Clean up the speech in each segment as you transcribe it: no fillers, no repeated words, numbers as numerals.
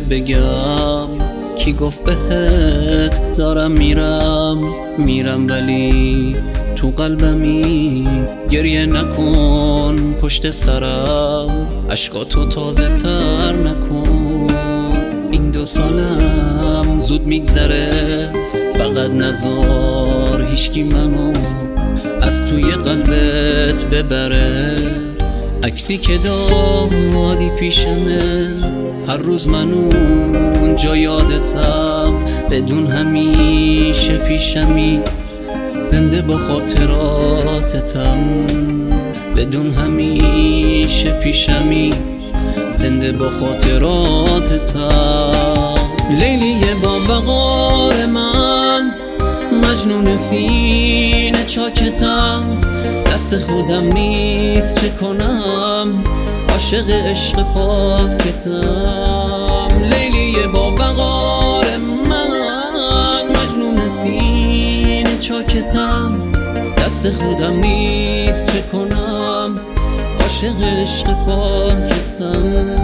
بگم کی گفت بهت دارم میرم ولی تو قلبمی گریه نکن پشت سرم اشکاتو تازه تر نکن این 2 سالم زود میگذره فقط نذار هیچکی منو از توی قلبت ببره عکسی که دادی پیشمه هر روز من اونجا یادتم بدون همیشه پیشمی زنده با خاطراتتم بدون همیشه پیشمی زنده با خاطراتتم لیلی با وقار من مجنون سینه چاکتم دست خودم نیست چه کنم عاشق عشق پاکتم لیلی با وقار من مجنون سینه چاکتم دست خودم نیست چه کنم عاشق عشق پاکتم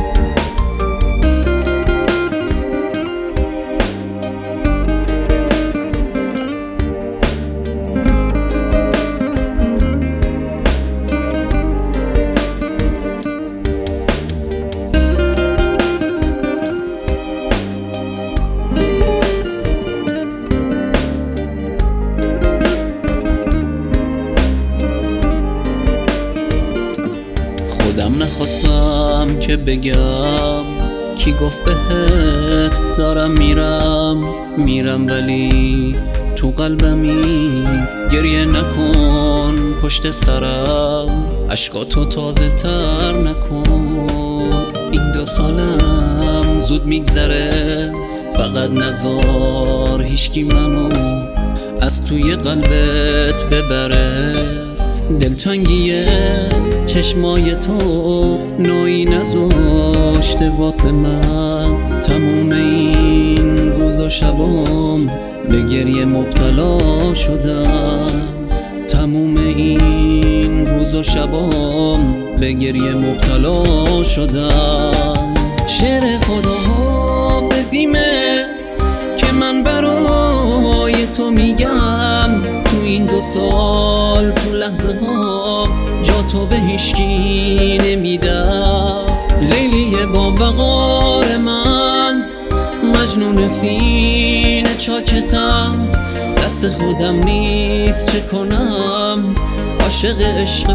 خودم نخواستم که بگم کی گفت بهت دارم میرم ولی تو قلبمی گریه نکن پشت سرم اشکاتو تازه تر نکن این 2 سالم زود میگذره فقط نذار هیچکی منو از توی قلبت ببره دلتنگیه چشمای تو نوعی نذاشته واسه من تموم این روز و شبام به گریه مبتلا شدم تموم این روز و شبام به گریه مبتلا شدم شعر خداحافظیمه که من برای تو میگم تو این 2 سال تو لحظه ها جا تو به هیچکی نمیدم لیلی با وقار من مجنون سینه چاکتم دست خودم نیست چه کنم عاشق عشق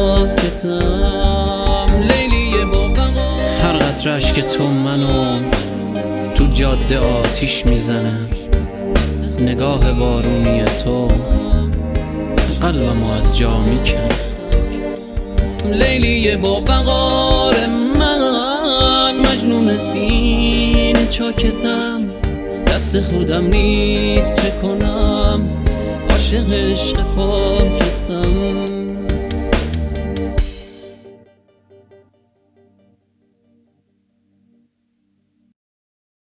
پاکتم لیلی با وقار هر قطره اشک تو منو تو جاده آتیش میزنه نگاه بارونی تو قلبمو از جا میکنه لیلی با وقار من مجنون سینه چاکتم دست خودم نیست چه کنم عاشق عشق پاکتم